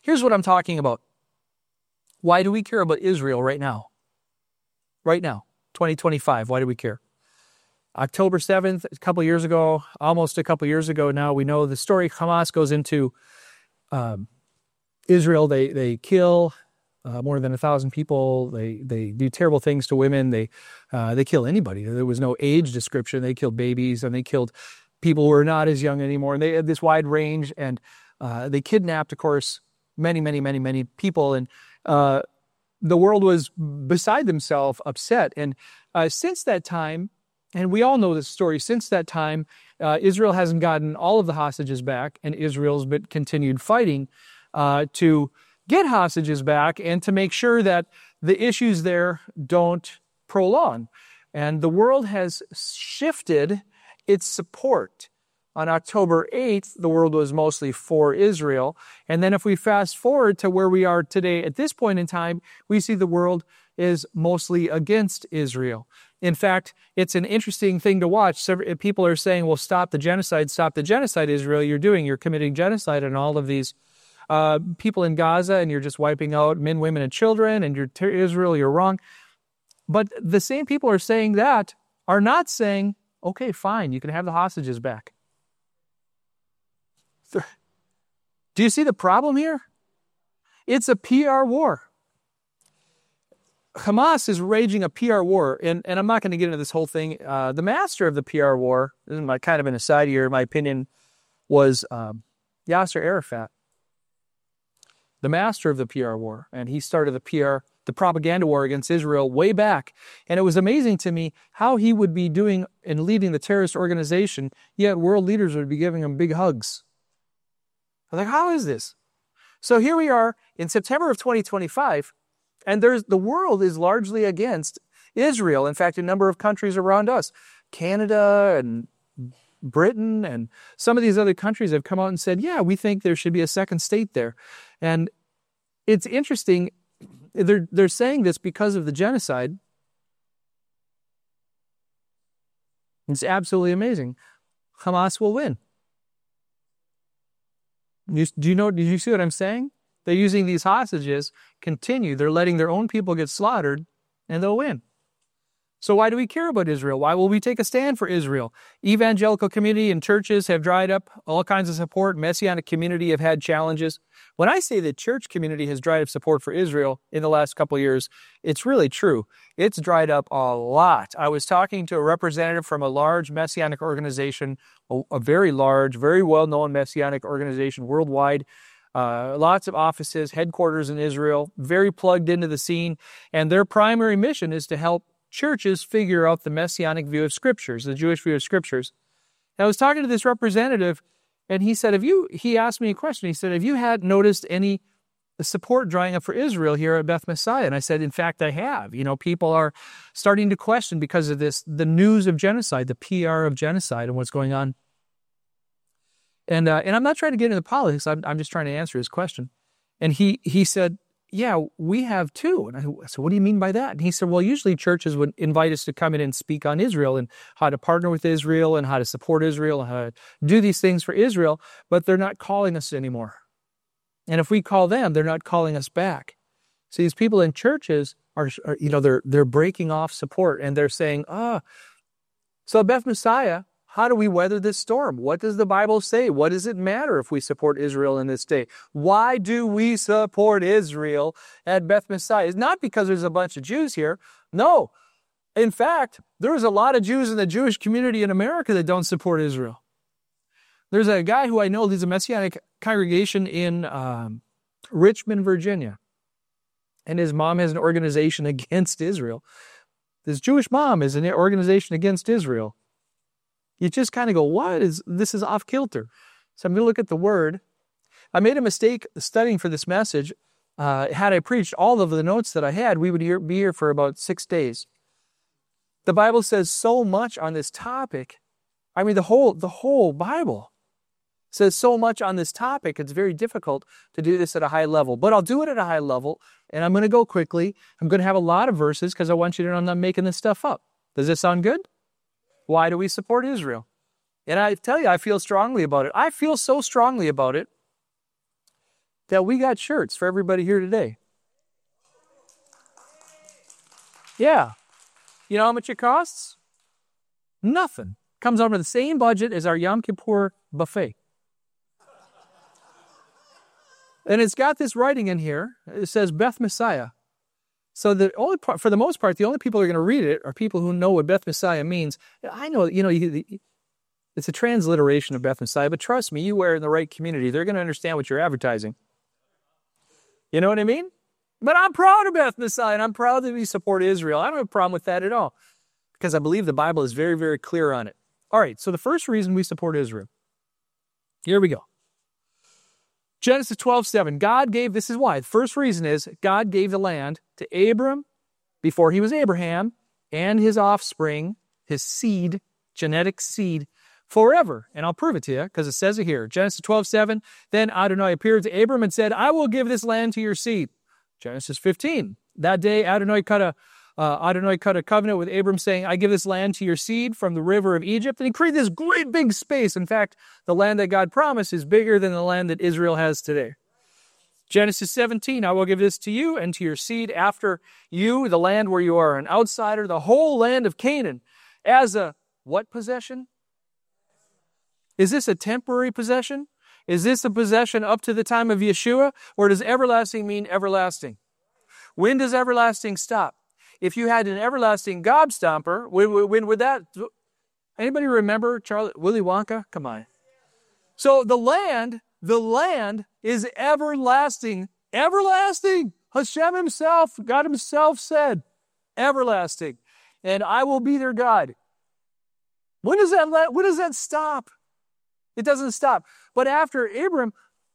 Here's what I'm talking about. Why do we care about Israel right now? Right now, 2025, why do we care? October 7th, almost a couple years ago now, we know the story. Hamas goes into Israel. They kill more than 1,000 people. They do terrible things to women. They kill anybody. There was no age description. They killed babies, and they killed people who were not as young anymore. And they had this wide range, and they kidnapped, of course, many people. And the world was beside themselves, upset. And since that time, and we all know this story, since that time, Israel hasn't gotten all of the hostages back, and Israel's been continued fighting to get hostages back and to make sure that the issues there don't prolong. And the world has shifted its support. On October 8th, the world was mostly for Israel. And then if we fast forward to where we are today at this point in time, we see the world is mostly against Israel. In fact, it's an interesting thing to watch. People are saying, well, stop the genocide, Israel. You're committing genocide on all of these people in Gaza, and you're just wiping out men, women, and children, and Israel, you're wrong. But the same people are saying that are not saying, okay, fine, you can have the hostages back. Do you see the problem here? It's a PR war. Hamas is raging a PR war, and I'm not going to get into this whole thing. The master of the PR war, this is kind of an aside here, in my opinion, was Yasser Arafat. The master of the PR war, and he started the propaganda war against Israel way back. And it was amazing to me how he would be doing and leading the terrorist organization, yet world leaders would be giving him big hugs. I was like, how is this? So here we are in September of 2025, and the world is largely against Israel. In fact, a number of countries around us, Canada and Britain and some of these other countries have come out and said, yeah, we think there should be a second state there. And it's interesting, they're saying this because of the genocide. It's absolutely amazing. Hamas will win. Did you see what I'm saying? They're using these hostages, they're letting their own people get slaughtered, and they'll win. So why do we care about Israel? Why will we take a stand for Israel? Evangelical community and churches have dried up, all kinds of support. Messianic community have had challenges. When I say the church community has dried up support for Israel in the last couple of years, it's really true. It's dried up a lot. I was talking to a representative from a large Messianic organization, a very large, very well-known Messianic organization worldwide. Lots of offices, headquarters in Israel, very plugged into the scene. And their primary mission is to help churches figure out the Messianic view of Scriptures, the Jewish view of Scriptures. And I was talking to this representative, and he said, he asked me a question. He said, have you noticed any support drying up for Israel here at Beth Messiah? And I said, in fact, I have. People are starting to question because of this, the news of genocide, the PR of genocide and what's going on. And I'm not trying to get into politics. I'm just trying to answer his question. And he said, yeah, we have too. And I said, what do you mean by that? And he said, well, usually churches would invite us to come in and speak on Israel and how to partner with Israel and how to support Israel and how to do these things for Israel, but they're not calling us anymore. And if we call them, they're not calling us back. So these people in churches are they're breaking off support, and they're saying, so Beth Messiah, how do we weather this storm? What does the Bible say? What does it matter if we support Israel in this day? Why do we support Israel at Beth Messiah? It's not because there's a bunch of Jews here. No. In fact, there's a lot of Jews in the Jewish community in America that don't support Israel. There's a guy who I know, he's a Messianic congregation in Richmond, Virginia. And his mom has an organization against Israel. This Jewish mom is an organization against Israel. You just kind of go, this is off kilter. So I'm going to look at the word. I made a mistake studying for this message. Had I preached all of the notes that I had, we would be here for about 6 days. The Bible says so much on this topic. I mean, the whole Bible says so much on this topic. It's very difficult to do this at a high level. But I'll do it at a high level, and I'm going to go quickly. I'm going to have a lot of verses because I want you to know I'm not making this stuff up. Does this sound good? Why do we support Israel? And I tell you, I feel strongly about it. I feel so strongly about it that we got shirts for everybody here today. Yeah. You know how much it costs? Nothing. Comes under the same budget as our Yom Kippur buffet. And it's got this writing in here. It says Beth Messiah. So for the most part, the only people who are going to read it are people who know what Beth Messiah means. I know, it's a transliteration of Beth Messiah, but trust me, you wear it in the right community, they're going to understand what you're advertising. You know what I mean? But I'm proud of Beth Messiah, and I'm proud that we support Israel. I don't have a problem with that at all, because I believe the Bible is very, very clear on it. All right, so the first reason we support Israel. Here we go. Genesis 12:7. God gave, this is why. The first reason is God gave the land to Abram before he was Abraham and his offspring, his seed, genetic seed, forever. And I'll prove it to you because it says it here. Genesis 12:7. Then Adonai appeared to Abram and said, I will give this land to your seed. Genesis 15. That day Adonai cut a covenant with Abram saying, I give this land to your seed from the river of Egypt. And he created this great big space. In fact, the land that God promised is bigger than the land that Israel has today. Genesis 17, I will give this to you and to your seed after you, the land where you are an outsider, the whole land of Canaan, as a what possession? Is this a temporary possession? Is this a possession up to the time of Yeshua? Or does everlasting mean everlasting? When does everlasting stop? If you had an everlasting gobstomper, when would that... Anybody remember Willy Wonka? Come on. So the land is everlasting. Everlasting. Hashem himself, God himself said, everlasting. And I will be their God. When does that stop? It doesn't stop. But after Abram,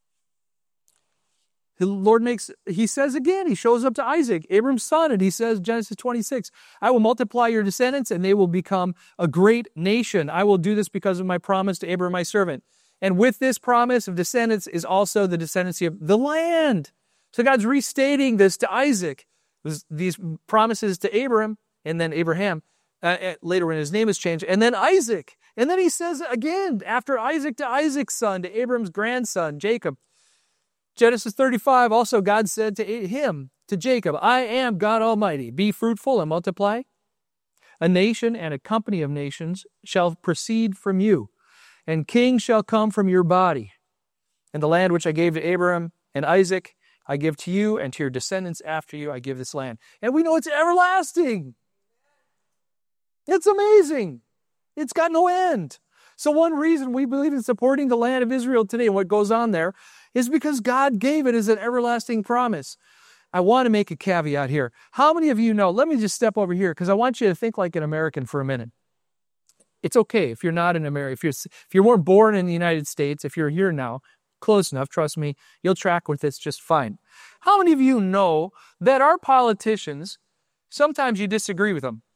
the Lord he says again, he shows up to Isaac, Abram's son, and he says, Genesis 26, I will multiply your descendants and they will become a great nation. I will do this because of my promise to Abram, my servant. And with this promise of descendants is also the descendancy of the land. So God's restating this to Isaac, these promises to Abram, and then Abraham, later when his name is changed, and then Isaac. And then he says again, after Isaac, to Isaac's son, to Abram's grandson, Jacob. Genesis 35, also God said to him, to Jacob, I am God Almighty. Be fruitful and multiply. A nation and a company of nations shall proceed from you, and kings shall come from your body. And the land which I gave to Abraham and Isaac, I give to you, and to your descendants after you, I give this land. And we know it's everlasting. It's amazing. It's got no end. So one reason we believe in supporting the land of Israel today and what goes on there is because God gave it as an everlasting promise. I want to make a caveat here. How many of you know, let me just step over here because I want you to think like an American for a minute. It's okay if you're not an American, if you weren't born in the United States, if you're here now, close enough, trust me, you'll track with this just fine. How many of you know that our politicians, sometimes you disagree with them?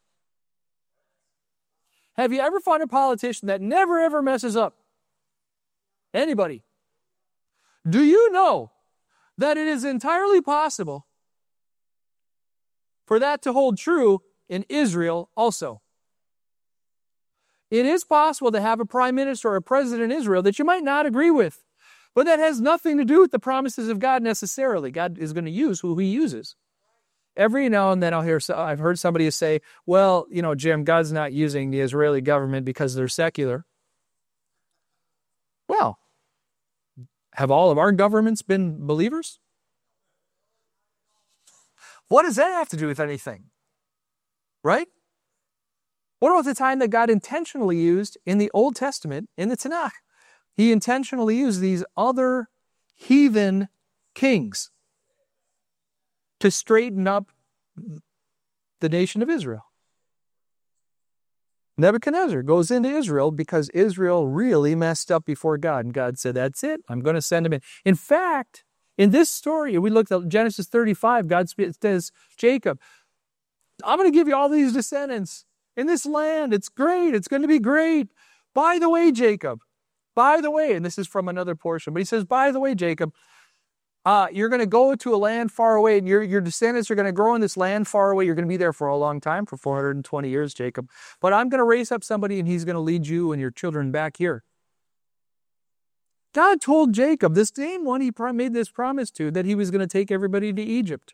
Have you ever found a politician that never ever messes up? Anybody? Do you know that it is entirely possible for that to hold true in Israel also? It is possible to have a prime minister or a president in Israel that you might not agree with, but that has nothing to do with the promises of God necessarily. God is going to use who he uses. Every now and then I've heard somebody say, well, Jim, God's not using the Israeli government because they're secular. Well, have all of our governments been believers? What does that have to do with anything? Right? What about the time that God intentionally used in the Old Testament, in the Tanakh? He intentionally used these other heathen kings to straighten up the nation of Israel. Nebuchadnezzar goes into Israel because Israel really messed up before God. And God said, that's it. I'm going to send him in. In fact, in this story, we looked at Genesis 35, God says, Jacob, I'm going to give you all these descendants in this land. It's great. It's going to be great. By the way, Jacob, by the way, and this is from another portion, but he says, by the way, Jacob, you're going to go to a land far away, and your descendants are going to grow in this land far away. You're going to be there for a long time, for 420 years, Jacob. But I'm going to raise up somebody, and he's going to lead you and your children back here. God told Jacob, this same one he made this promise to, that he was going to take everybody to Egypt.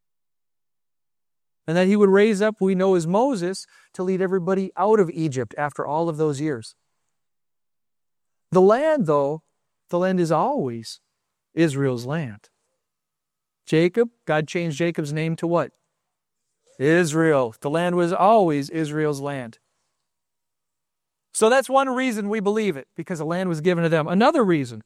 And that he would raise up, we know as Moses, to lead everybody out of Egypt after all of those years. The land, though, the land is always Israel's land. Jacob, God changed Jacob's name to what? Israel. The land was always Israel's land. So that's one reason we believe it, because the land was given to them. Another reason,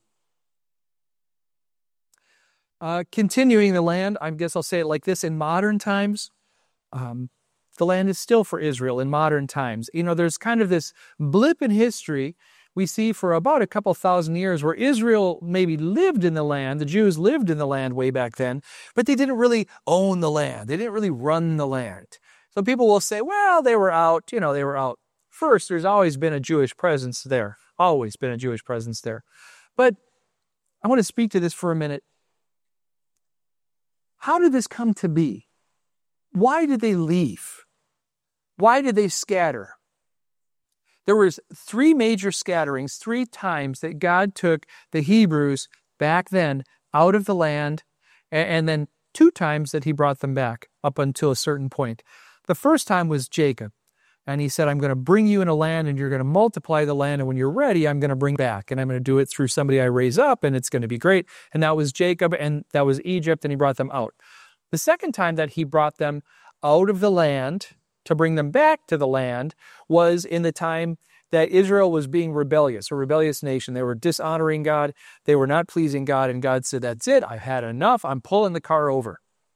continuing the land, I guess I'll say it like this, in modern times, the land is still for Israel in modern times. You know, there's kind of this blip in history we see for about a couple thousand years where Israel maybe lived in the land, the Jews lived in the land way back then, but they didn't really own the land. They didn't really run the land. So people will say, well, they were out, they were out. First, there's always been a Jewish presence there. Always been a Jewish presence there. But I want to speak to this for a minute. How did this come to be? Why did they leave? Why did they scatter? There was 3 major scatterings, 3 times that God took the Hebrews back then out of the land, and then 2 times that he brought them back up until a certain point. The first time was Jacob, and he said, I'm going to bring you in a land, and you're going to multiply the land, and when you're ready, I'm going to bring back, and I'm going to do it through somebody I raise up, and it's going to be great. And that was Jacob, and that was Egypt, and he brought them out. The second time that he brought them out of the land to bring them back to the land was in the time that Israel was being rebellious, a rebellious nation. They were dishonoring God. They were not pleasing God. And God said, that's it. I've had enough. I'm pulling the car over.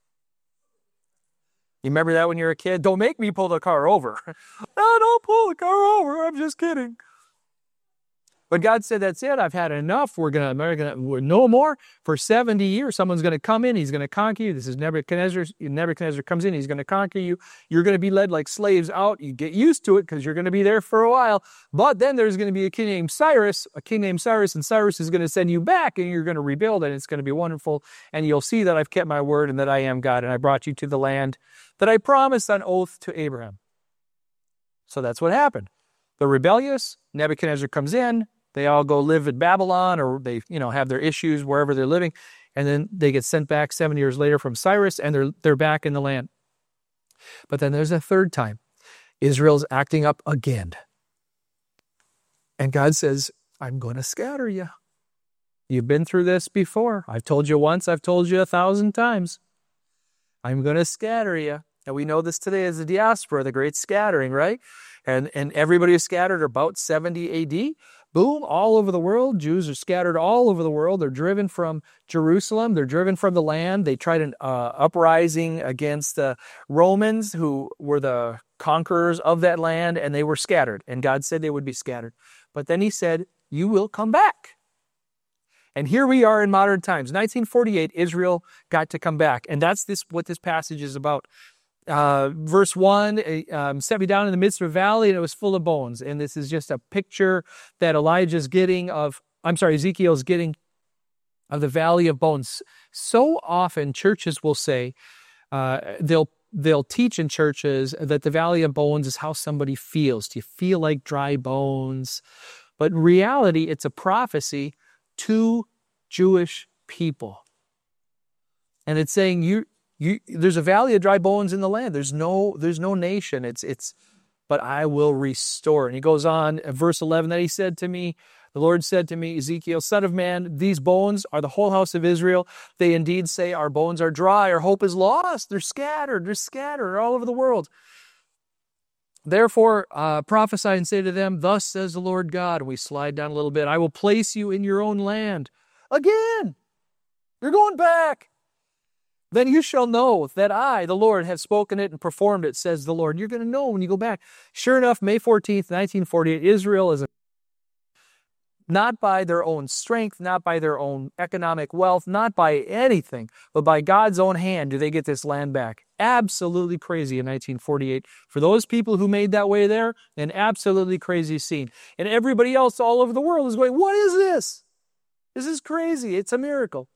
You remember that when you were a kid? Don't make me pull the car over. No, don't pull the car over. I'm just kidding. But God said, that's it. I've had enough. We're no more. For 70 years, someone's going to come in. He's going to conquer you. This is Nebuchadnezzar. Nebuchadnezzar comes in. He's going to conquer you. You're going to be led like slaves out. You get used to it because you're going to be there for a while. But then there's going to be a king named Cyrus, and Cyrus is going to send you back, and you're going to rebuild, and it's going to be wonderful. And you'll see that I've kept my word and that I am God, and I brought you to the land that I promised on oath to Abraham. So that's what happened. The rebellious, Nebuchadnezzar comes in. They all go live in Babylon, or they, have their issues wherever they're living. And then they get sent back 7 years later from Cyrus, and they're back in the land. But then there's a third time. Israel's acting up again. And God says, I'm going to scatter you. You've been through this before. I've told you once, I've told you 1,000 times. I'm going to scatter you. And we know this today as the diaspora, the great scattering, right? And everybody is scattered about 70 A.D., boom, all over the world. Jews are scattered all over the world. They're driven from Jerusalem. They're driven from the land. They tried an uprising against the Romans, who were the conquerors of that land, and they were scattered. And God said they would be scattered. But then he said, you will come back. And here we are in modern times. 1948, Israel got to come back. And that's what this passage is about. Verse 1, set me down in the midst of a valley, and it was full of bones. And this is just a picture that Ezekiel's getting of the valley of bones. So often churches will say, they'll teach in churches that the valley of bones is how somebody feels. Do you feel like dry bones? But in reality, it's a prophecy to Jewish people. And it's saying there's a valley of dry bones in the land. There's no nation. But I will restore. And he goes on, verse 11, that the Lord said to me, Ezekiel, son of man, these bones are the whole house of Israel. They indeed say our bones are dry, our hope is lost. They're scattered all over the world. Therefore, prophesy and say to them, thus says the Lord God. And we slide down a little bit. I will place you in your own land. Again, you're going back. Then you shall know that I, the Lord, have spoken it and performed it, says the Lord. You're going to know when you go back. Sure enough, May 14th, 1948, Israel is not by their own strength, not by their own economic wealth, not by anything, but by God's own hand do they get this land back. Absolutely crazy in 1948. For those people who made that way there, an absolutely crazy scene. And everybody else all over the world is going, what is this? This is crazy. It's a miracle.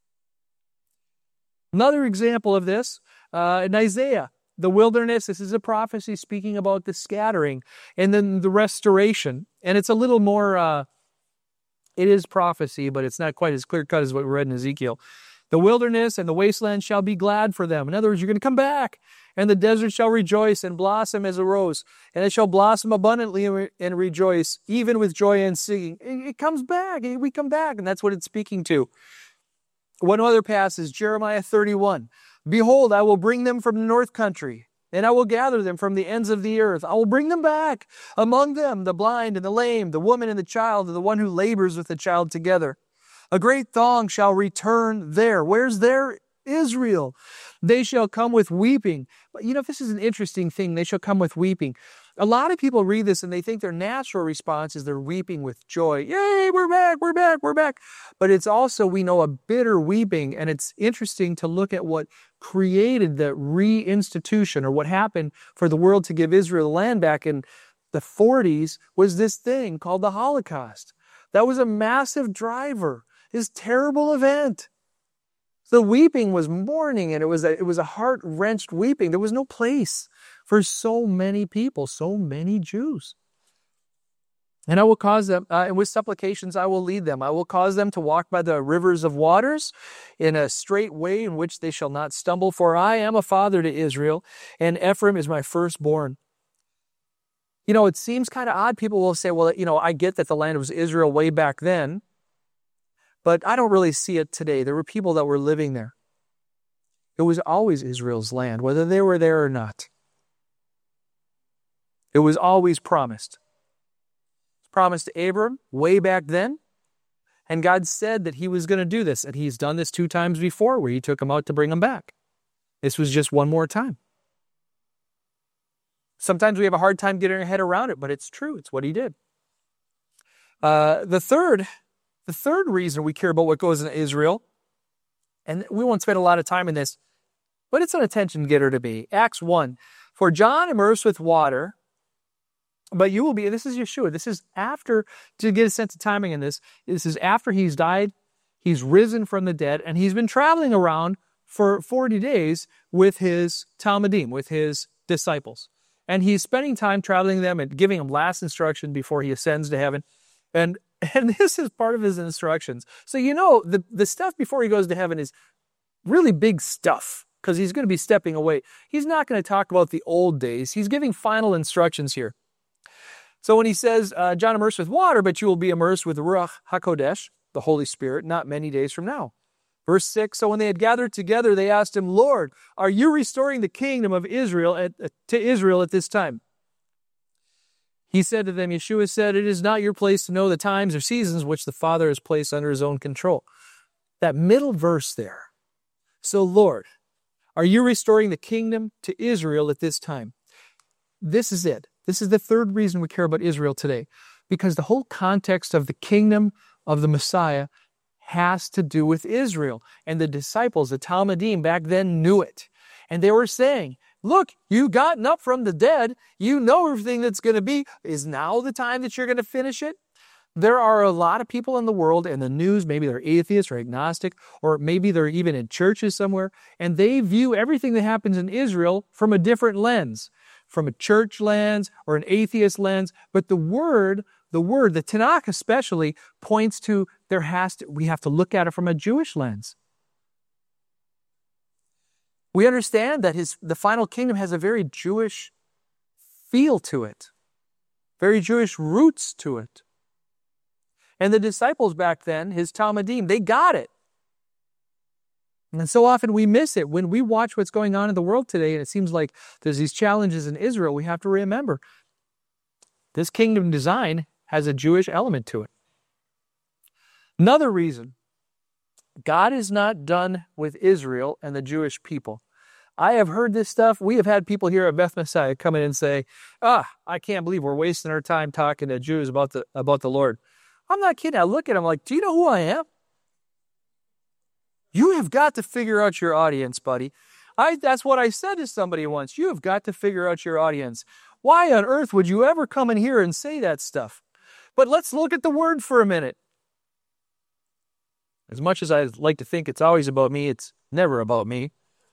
Another example of this, in Isaiah, the wilderness, this is a prophecy speaking about the scattering and then the restoration. And it's a little more It is prophecy, but it's not quite as clear-cut as what we read in Ezekiel. The wilderness and the wasteland shall be glad for them. In other words, you're going to come back. And the desert shall rejoice and blossom as a rose. And it shall blossom abundantly and rejoice, even with joy and singing. It comes back. We come back. And that's what it's speaking to. One other passage, Jeremiah 31. Behold, I will bring them from the north country, and I will gather them from the ends of the earth. I will bring them back. Among them, the blind and the lame, the woman and the child, and the one who labors with the child together. A great throng shall return there. Where's there? Israel. They shall come with weeping. But this is an interesting thing. They shall come with weeping. A lot of people read this and they think their natural response is they're weeping with joy. Yay, we're back, we're back, we're back. But it's also, we know, a bitter weeping. And it's interesting to look at what created the reinstitution, or what happened for the world to give Israel the land back in the 40s, was this thing called the Holocaust. That was a massive driver. This terrible event. The weeping was mourning, and it was a heart-wrenched weeping. There was no place for so many people, so many Jews. And I will cause them, and with supplications I will lead them. I will cause them to walk by the rivers of waters in a straight way in which they shall not stumble. For I am a father to Israel, and Ephraim is my firstborn. It seems kind of odd. People will say, well, I get that the land was Israel way back then, but I don't really see it today. There were people that were living there. It was always Israel's land, whether they were there or not. It was always promised. It was promised to Abram way back then, and God said that he was going to do this, and he's done this 2 times before where he took him out to bring him back. This was just one more time. Sometimes we have a hard time getting our head around it, but it's true. It's what he did. The third reason we care about what goes into Israel, and we won't spend a lot of time in this, but it's an attention getter to me. Acts 1. For John immersed with water, but you will be, this is Yeshua. This is after, to get a sense of timing in this is after he's died, he's risen from the dead, and he's been traveling around for 40 days with his Talmudim, with his disciples. And he's spending time traveling them and giving them last instruction before he ascends to heaven. And this is part of his instructions. So the stuff before he goes to heaven is really big stuff, because he's going to be stepping away. He's not going to talk about the old days. He's giving final instructions here. So when he says, John immersed with water, but you will be immersed with Ruach HaKodesh, the Holy Spirit, not many days from now. Verse 6, so when they had gathered together, they asked him, Lord, are you restoring the kingdom of Israel to Israel at this time? He said to them, Yeshua said, it is not your place to know the times or seasons which the Father has placed under his own control. That middle verse there. So, Lord, are you restoring the kingdom to Israel at this time? This is it. This is the third reason we care about Israel today. Because the whole context of the kingdom of the Messiah has to do with Israel. And the disciples, the Talmudim back then, knew it. And they were saying, look, you've gotten up from the dead. You know everything that's going to be. Is now the time that you're going to finish it? There are a lot of people in the world, and the news, maybe they're atheists or agnostic, or maybe they're even in churches somewhere, and they view everything that happens in Israel from a different lens, from a church lens or an atheist lens. But the word, the Tanakh especially, points to we have to look at it from a Jewish lens. We understand that the final kingdom has a very Jewish feel to it, very Jewish roots to it. And the disciples back then, his Talmudim, they got it. And so often we miss it. When we watch what's going on in the world today, and it seems like there's these challenges in Israel, we have to remember this kingdom design has a Jewish element to it. Another reason, God is not done with Israel and the Jewish people. I have heard this stuff. We have had people here at Beth Messiah come in and say, I can't believe we're wasting our time talking to Jews about the Lord. I'm not kidding. I look at them like, do you know who I am? You have got to figure out your audience, buddy. That's what I said to somebody once. You have got to figure out your audience. Why on earth would you ever come in here and say that stuff? But let's look at the word for a minute. As much as I like to think it's always about me, it's never about me.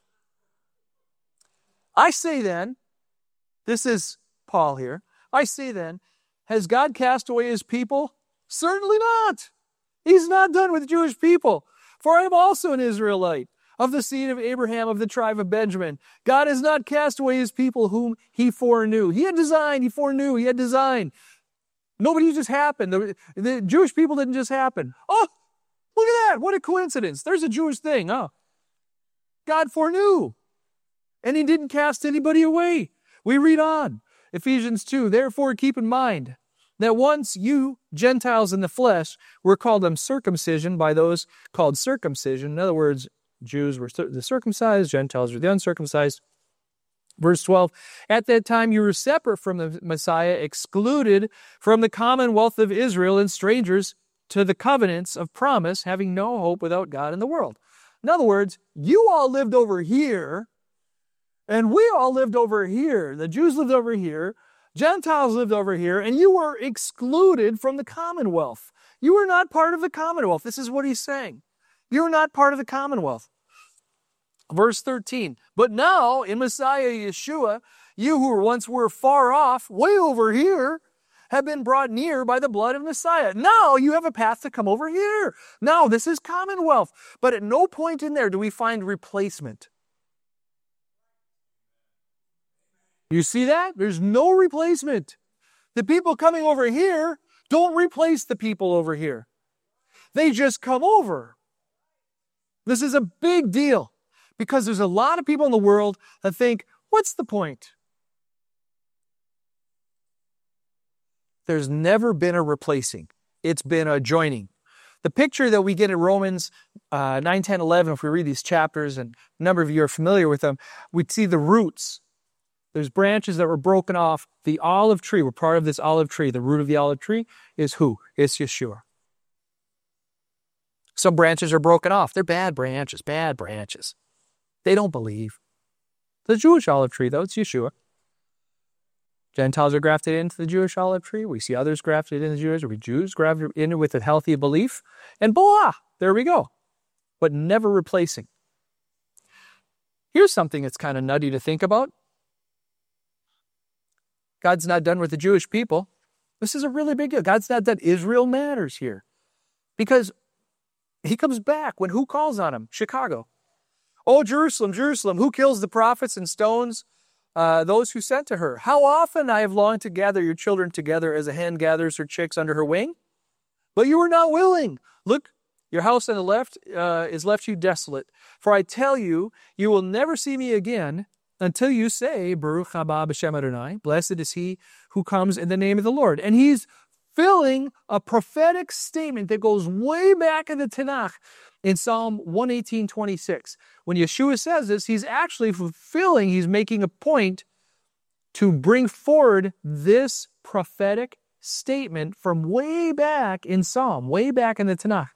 I say then, this is Paul here, I say then, has God cast away his people? Certainly not. He's not done with the Jewish people. For I am also an Israelite, of the seed of Abraham, of the tribe of Benjamin. God has not cast away his people whom he foreknew. He had designed, he foreknew, he had designed. Nobody just happened. The Jewish people didn't just happen. Oh, look at that. What a coincidence. There's a Jewish thing. Oh, God foreknew. And he didn't cast anybody away. We read on. Ephesians 2, therefore keep in mind that once you, Gentiles in the flesh, were called uncircumcision by those called circumcision. In other words, Jews were the circumcised, Gentiles were the uncircumcised. Verse 12, at that time you were separate from the Messiah, excluded from the commonwealth of Israel and strangers to the covenants of promise, having no hope without God in the world. In other words, you all lived over here, and we all lived over here. The Jews lived over here, Gentiles lived over here, and you were excluded from the commonwealth. You were not part of the commonwealth. This is what he's saying. You're not part of the commonwealth. Verse 13, but now in Messiah Yeshua, you who once were far off, way over here, have been brought near by the blood of Messiah. Now you have a path to come over here. Now this is commonwealth. But at no point in there do we find replacement. You see that? There's no replacement. The people coming over here don't replace the people over here. They just come over. This is a big deal. Because there's a lot of people in the world that think, what's the point? There's never been a replacing. It's been a joining. The picture that we get in Romans 9, 10, 11, if we read these chapters, and a number of you are familiar with them, we'd see the roots. There's branches that were broken off. The olive tree, we're part of this olive tree. The root of the olive tree is who? It's Yeshua. Some branches are broken off. They're bad branches, bad branches. They don't believe. The Jewish olive tree, though, it's Yeshua. Gentiles are grafted into the Jewish olive tree. We see others grafted in the Jewish. We Jews grafted in with a healthy belief. And voila, there we go. But never replacing. Here's something that's kind of nutty to think about. God's not done with the Jewish people. This is a really big deal. God's not done. Israel matters here. Because he comes back when who calls on him? Chicago. Oh, Jerusalem, Jerusalem, who kills the prophets and stones those who sent to her? How often I have longed to gather your children together as a hen gathers her chicks under her wing? But you were not willing. Look, your house on the left is left you desolate. For I tell you, you will never see me again until you say, Baruch haba b'shem Adonai, blessed is he who comes in the name of the Lord. And he's fulfilling a prophetic statement that goes way back in the Tanakh. In Psalm 118:26, when Yeshua says this, he's actually fulfilling, he's making a point to bring forward this prophetic statement from way back in Psalm, way back in the Tanakh.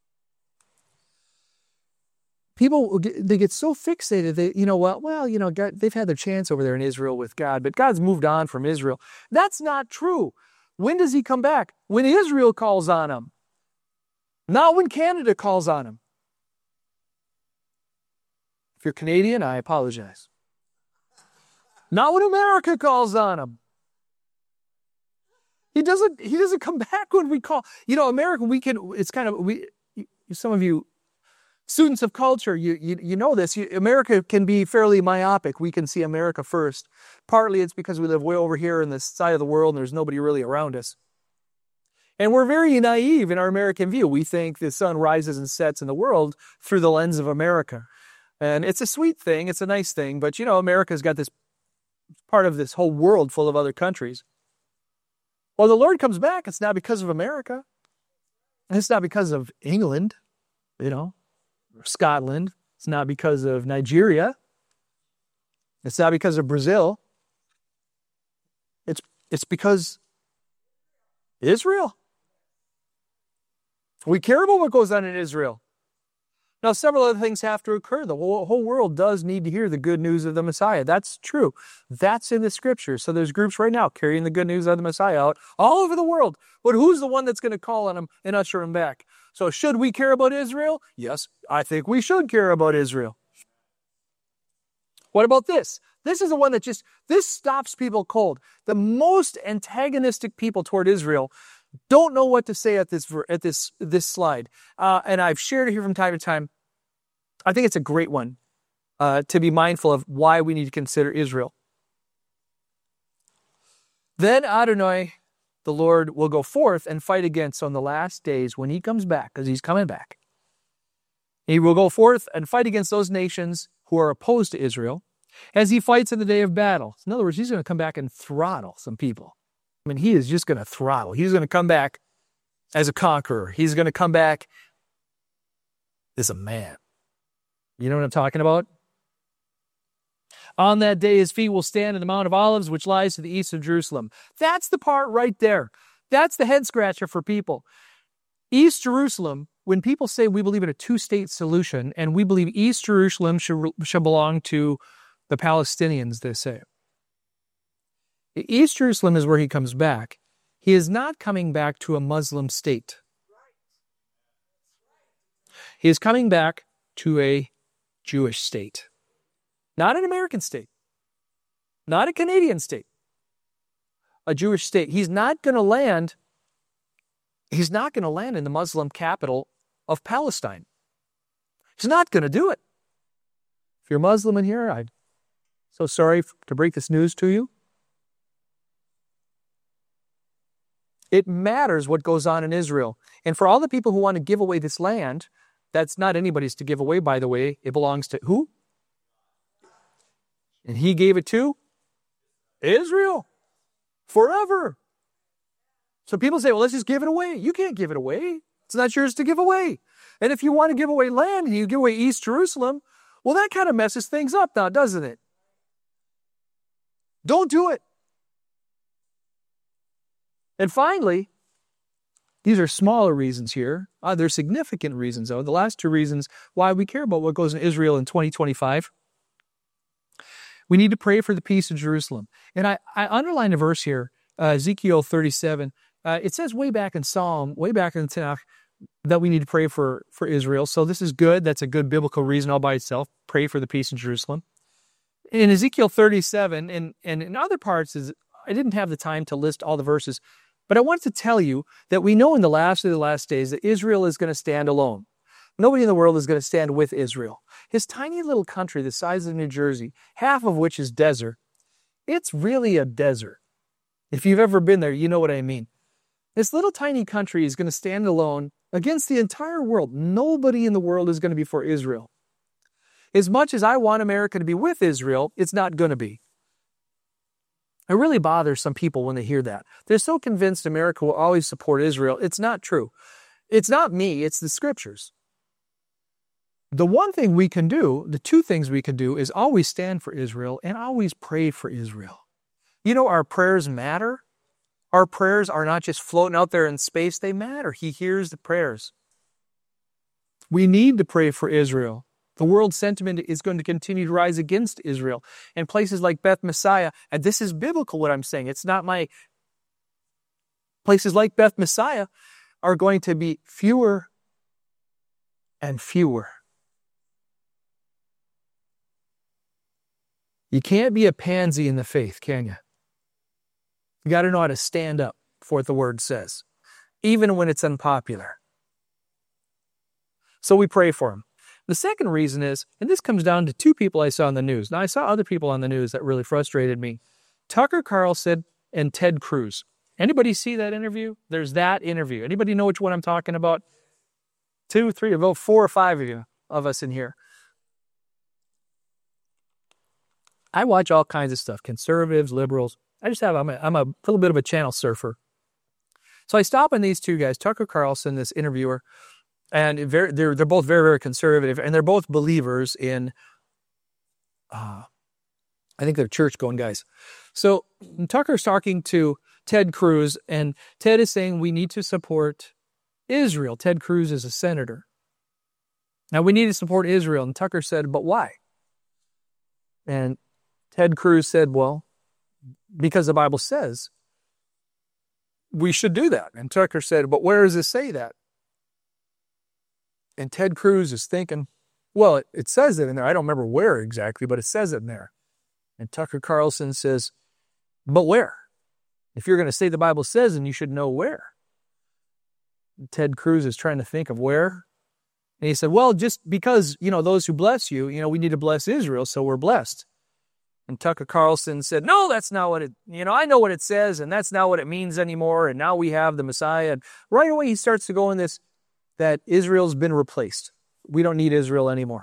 People, they get so fixated, God, they've had their chance over there in Israel with God, but God's moved on from Israel. That's not true. When does he come back? When Israel calls on him. Not when Canada calls on him. If you're Canadian, I apologize. Not when America calls on him. He doesn't come back when we call. America, some of you students of culture, you know this. America can be fairly myopic. We can see America first. Partly it's because we live way over here in this side of the world and there's nobody really around us. And we're very naive in our American view. We think the sun rises and sets in the world through the lens of America. And it's a sweet thing. It's a nice thing. But, America's got this part of this whole world full of other countries. Well, the Lord comes back. It's not because of America. It's not because of England, or Scotland. It's not because of Nigeria. It's not because of Brazil. It's because Israel. We care about what goes on in Israel. Now, several other things have to occur. The whole world does need to hear the good news of the Messiah. That's true. That's in the Scriptures. So there's groups right now carrying the good news of the Messiah out all over the world. But who's the one that's going to call on him and usher him back? So should we care about Israel? Yes, I think we should care about Israel. What about this? This is the one that this stops people cold. The most antagonistic people toward Israel Don't know what to say at this slide. And I've shared it here from time to time. I think it's a great one to be mindful of why we need to consider Israel. Then Adonai, the Lord, will go forth and fight against on the last days when he comes back, because he's coming back. He will go forth and fight against those nations who are opposed to Israel as he fights in the day of battle. In other words, he's going to come back and throttle some people. I mean, he is just going to throttle. He's going to come back as a conqueror. He's going to come back as a man. You know what I'm talking about? On that day, his feet will stand in the Mount of Olives, which lies to the east of Jerusalem. That's the part right there. That's the head scratcher for people. East Jerusalem, when people say we believe in a two-state solution, and we believe East Jerusalem should belong to the Palestinians, they say. East Jerusalem is where he comes back. He is not coming back to a Muslim state. He is coming back to a Jewish state. Not an American state. Not a Canadian state. A Jewish state. He's not going to land in the Muslim capital of Palestine. He's not going to do it. If you're Muslim in here, I'm so sorry to break this news to you. It matters what goes on in Israel. And for all the people who want to give away this land, that's not anybody's to give away, by the way. It belongs to who? And he gave it to Israel forever. So people say, well, let's just give it away. You can't give it away. It's not yours to give away. And if you want to give away land and you give away East Jerusalem, well, that kind of messes things up now, doesn't it? Don't do it. And finally, these are smaller reasons here. They're significant reasons, though. The last two reasons why we care about what goes in Israel in 2025. We need to pray for the peace of Jerusalem. And I underlined a verse here, Ezekiel 37. It says way back in Psalm, way back in the Tanakh, that we need to pray for Israel. So this is good. That's a good biblical reason all by itself. Pray for the peace in Jerusalem. In Ezekiel 37, and in other parts, I didn't have the time to list all the verses, but I wanted to tell you that we know in the last of the last days that Israel is going to stand alone. Nobody in the world is going to stand with Israel. His tiny little country, the size of New Jersey, half of which is desert, it's really a desert. If you've ever been there, you know what I mean. This little tiny country is going to stand alone against the entire world. Nobody in the world is going to be for Israel. As much as I want America to be with Israel, it's not going to be. It really bothers some people when they hear that. They're so convinced America will always support Israel. It's not true. It's not me, it's the scriptures. The one thing we can do, the two things we can do, is always stand for Israel and always pray for Israel. You know, our prayers matter. Our prayers are not just floating out there in space, they matter. He hears the prayers. We need to pray for Israel. The world sentiment is going to continue to rise against Israel. And places like Beth Messiah, and this is biblical what I'm saying, it's not my... Places like Beth Messiah are going to be fewer and fewer. You can't be a pansy in the faith, can you? You got to know how to stand up for what the word says, even when it's unpopular. So we pray for him. The second reason is, and this comes down to two people I saw on the news. Now, I saw other people on the news that really frustrated me. Tucker Carlson and Ted Cruz. Anybody see that interview? There's that interview. Anybody know which one I'm talking about? 2, 3, about 4 or 5 of us in here. I watch all kinds of stuff, conservatives, liberals. I'm a little bit of a channel surfer. So I stop on these two guys, Tucker Carlson, this interviewer, and they're both very, very conservative, and they're both believers in, I think they're church-going guys. So Tucker's talking to Ted Cruz, and Ted is saying we need to support Israel. Ted Cruz is a senator. Now, we need to support Israel. And Tucker said, but why? And Ted Cruz said, well, because the Bible says we should do that. And Tucker said, but where does it say that? And Ted Cruz is thinking, well, it says it in there. I don't remember where exactly, but it says it in there. And Tucker Carlson says, but where? If you're going to say the Bible says, then you should know where. Ted Cruz is trying to think of where. And he said, well, just because, those who bless you, we need to bless Israel, so we're blessed. And Tucker Carlson said, no, that's not what I know what it says, and that's not what it means anymore, and now we have the Messiah. And right away he starts to go in this, that Israel's been replaced. We don't need Israel anymore.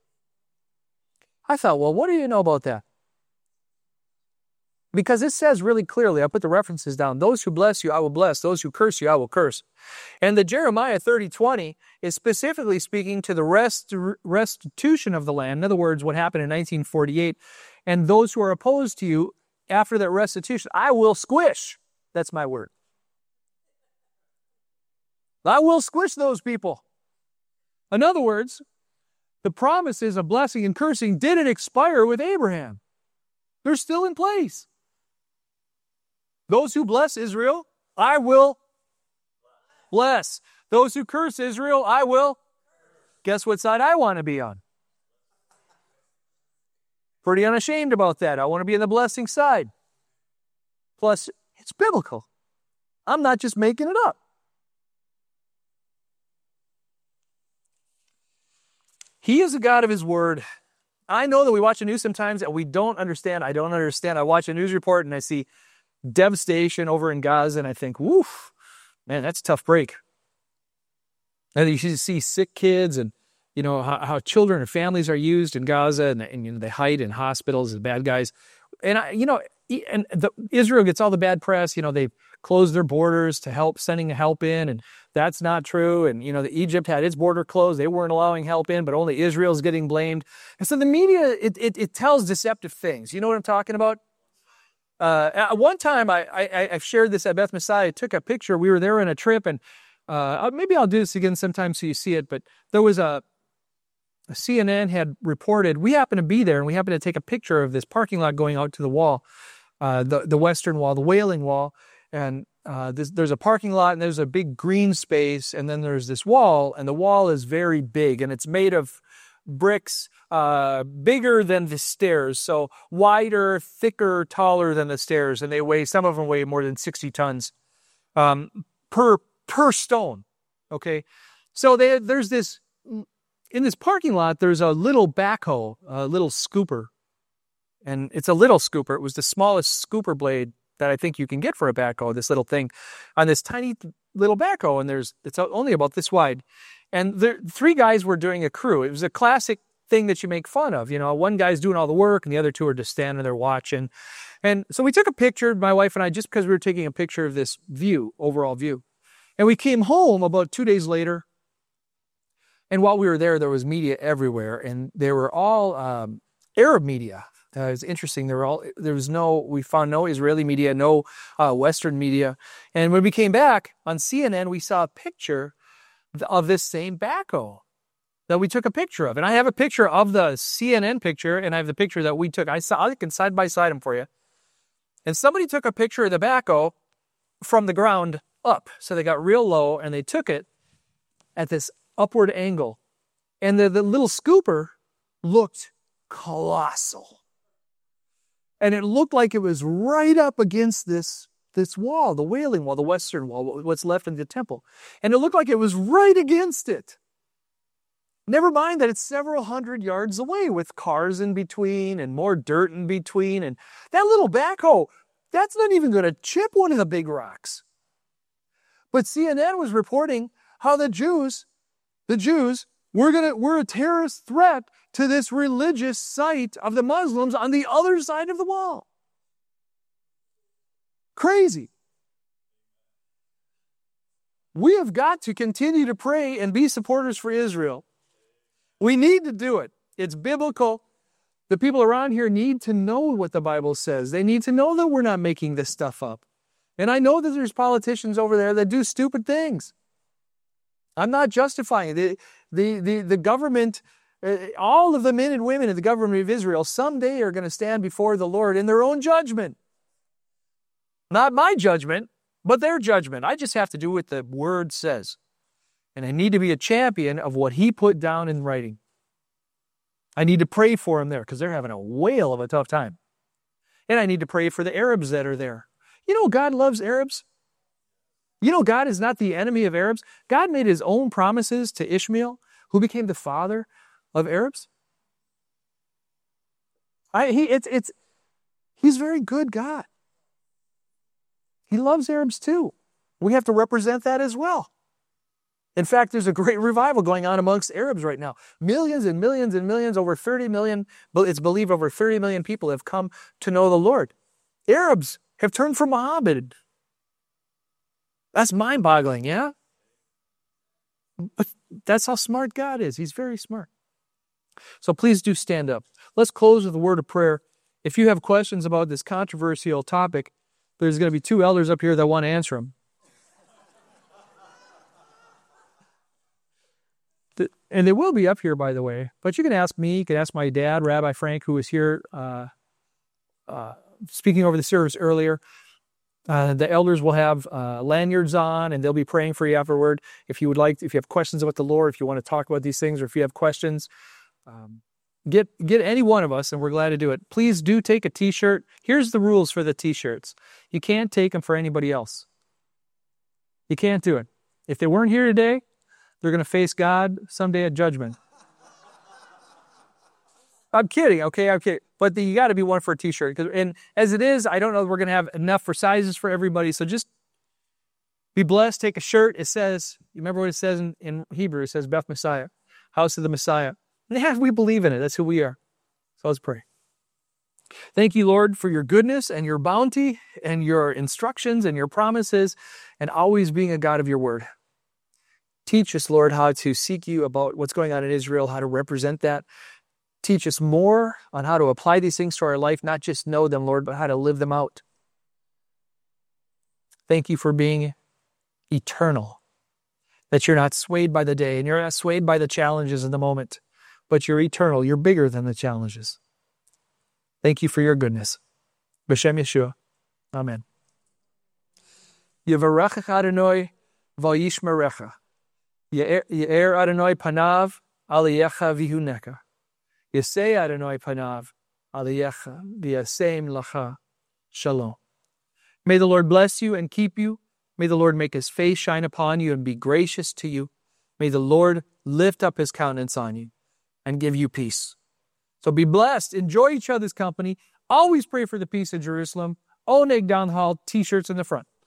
I thought, well, what do you know about that? Because it says really clearly, I put the references down, those who bless you, I will bless. Those who curse you, I will curse. And the Jeremiah 30:20 is specifically speaking to the restitution of the land. In other words, what happened in 1948. And those who are opposed to you, after that restitution, I will squish. That's my word. I will squish those people. In other words, the promises of blessing and cursing didn't expire with Abraham. They're still in place. Those who bless Israel, I will bless. Those who curse Israel, I will. Guess what side I want to be on? Pretty unashamed about that. I want to be on the blessing side. Plus, it's biblical. I'm not just making it up. He is a God of His Word. I know that we watch the news sometimes and we don't understand. I don't understand. I watch a news report and I see devastation over in Gaza and I think, woof, man, that's a tough break. And you see sick kids and, how children and families are used in Gaza and they hide in hospitals as bad guys. And, Israel gets all the bad press. They've closed their borders to help, sending help in, and that's not true. And, Egypt had its border closed. They weren't allowing help in, but only Israel's getting blamed. And so the media, it tells deceptive things. You know what I'm talking about? At one time, I've shared this at Beth Messiah. I took a picture. We were there on a trip, and maybe I'll do this again sometime so you see it. But there was a CNN had reported, we happened to be there, and we happened to take a picture of this parking lot going out to the wall, the western wall, the Wailing Wall. And there's a parking lot, and there's a big green space, and then there's this wall, and the wall is very big, and it's made of bricks, bigger than the stairs, so wider, thicker, taller than the stairs, and some of them weigh more than 60 tons per stone. Okay, so there's this. In this parking lot, there's a little backhoe, a little scooper. And it's a little scooper. It was the smallest scooper blade that I think you can get for a backhoe, this little thing, on this tiny little backhoe. And it's only about this wide. And three guys were doing a crew. It was a classic thing that you make fun of. One guy's doing all the work and the other two are just standing there watching. And so we took a picture, my wife and I, just because we were taking a picture of this overall view. And we came home about 2 days later. And while we were there was media everywhere, and they were all Arab media. It was interesting. We found no Israeli media, no Western media. And when we came back on CNN, we saw a picture of this same backhoe that we took a picture of. And I have a picture of the CNN picture, and I have the picture that we took. I can side by side them for you. And somebody took a picture of the backhoe from the ground up. So they got real low, and they took it at this upward angle. And the little scooper looked colossal. And it looked like it was right up against this wall, the Wailing Wall, the western wall, what's left in the temple. And it looked like it was right against it. Never mind that it's several hundred yards away with cars in between and more dirt in between. And that little backhoe, that's not even going to chip one of the big rocks. But CNN was reporting how the Jews, we're a terrorist threat to this religious site of the Muslims on the other side of the wall. Crazy. We have got to continue to pray and be supporters for Israel. We need to do it. It's biblical. The people around here need to know what the Bible says. They need to know that we're not making this stuff up. And I know that there's politicians over there that do stupid things. I'm not justifying it. The government, all of the men and women in the government of Israel someday are going to stand before the Lord in their own judgment. Not my judgment, but their judgment. I just have to do what the Word says. And I need to be a champion of what He put down in writing. I need to pray for them there because they're having a whale of a tough time. And I need to pray for the Arabs that are there. God loves Arabs. You know, God is not the enemy of Arabs. God made his own promises to Ishmael, who became the father of Arabs. He's a very good God. He loves Arabs too. We have to represent that as well. In fact, there's a great revival going on amongst Arabs right now. Millions and millions and millions, over 30 million, it's believed over 30 million people have come to know the Lord. Arabs have turned from Muhammad. That's mind-boggling, yeah? But that's how smart God is. He's very smart. So please do stand up. Let's close with a word of prayer. If you have questions about this controversial topic, there's going to be 2 elders up here that want to answer them. And they will be up here, by the way. But you can ask me, you can ask my dad, Rabbi Frank, who was here speaking over the service earlier. The elders will have lanyards on, and they'll be praying for you afterward. If you have questions about the Lord, if you want to talk about these things, or if you have questions, get any one of us, and we're glad to do it. Please do take a T-shirt. Here's the rules for the T-shirts. You can't take them for anybody else. You can't do it. If they weren't here today, they're going to face God someday at judgment. I'm kidding, okay? I'm kidding. But you got to be one for a T-shirt. And as it is, I don't know if we're going to have enough for sizes for everybody. So just be blessed. Take a shirt. It says, you remember what it says in Hebrew? It says Beth Messiah, house of the Messiah. And yeah, we believe in it. That's who we are. So let's pray. Thank you, Lord, for your goodness and your bounty and your instructions and your promises and always being a God of your word. Teach us, Lord, how to seek you about what's going on in Israel, how to represent that. Teach us more on how to apply these things to our life, not just know them, Lord, but how to live them out. Thank you for being eternal, that you're not swayed by the day and you're not swayed by the challenges in the moment, but you're eternal. You're bigger than the challenges. Thank you for your goodness. B'Shem Yeshua. Amen. Yevarechach Adonai v'yishmerecha. Ye'er Adonai panav aliyecha v'huneka. Yesei Adonai panav aliyecha v'yaseim lacha. Shalom. May the Lord bless you and keep you. May the Lord make his face shine upon you and be gracious to you. May the Lord lift up his countenance on you and give you peace. So be blessed. Enjoy each other's company. Always pray for the peace of Jerusalem. Oneg down the hall, T-shirts in the front.